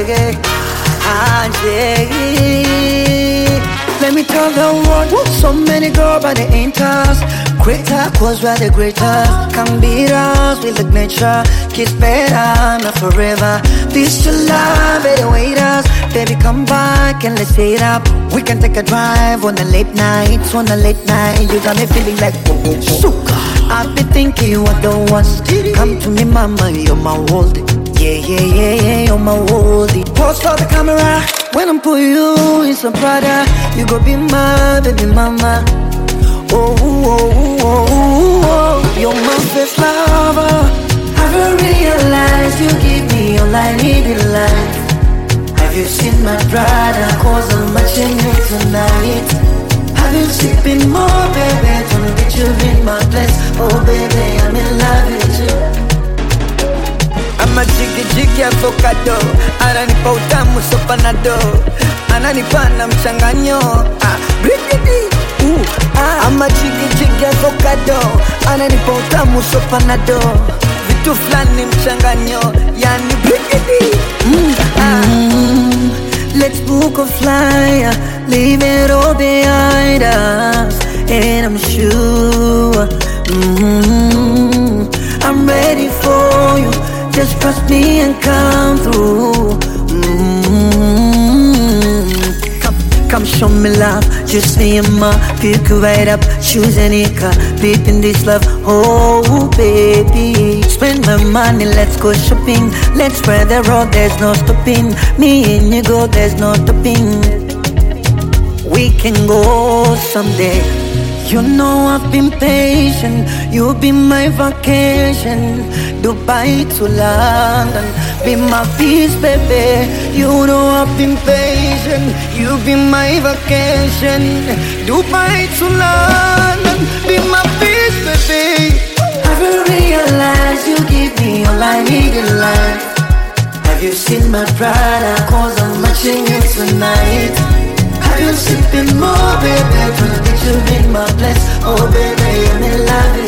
Anjege, Anjege. Let me tell the world, so many girls but they ain't us. Greater cause we're the greatest. Can beat us, we look nature. Kiss better, not forever. This your love, better wait us. Baby come back and let's stay it up. We can take a drive on the late nights. On the late night, you got me feeling like suka. I've been thinking you are the ones. Come to me mama, you're my world. Yeah, yeah, yeah, yeah, you're my world. Pause for the camera. When I'm put you in some Prada, you go be my baby mama. Oh, oh, oh, oh, oh. You're my first lover. Haven't realized you give me all I need in life. Have you seen my Prada? Cause I'm matching you tonight. Have you sipping more, baby? Don't get you in my place. Oh, baby, I'm in love with you. I'm a jiggy jiggy avocado. Ananipa utamu so panado. Ananipa na mchanganyo. Brigidi. I'm a jiggy jiggy avocado. Ananipa utamu so panado. Vitu flani mchanganyo. Yani brigidi. Let's book a flyer. Leave it all behind us. And I'm sure I'm ready for you. Just trust me and come through. Come show me love. Just me and my pick you right up. Choose any car. Deep in this love. Oh baby, spend my money. Let's go shopping. Let's spread the road. There's no stopping. Me and you go. There's no stopping. We can go someday. You know I've been patient. You'll be my vacation. Dubai to London, be my peace, baby. You know I've been patient. You'll be my vacation. Dubai to London, be my peace, baby. Haven't realized you give me all I need in life. Have you seen my Prada? Cause I'm matching you tonight. Have you sipping more, baby? Trying to get you in my place. Oh, baby, I'm in love.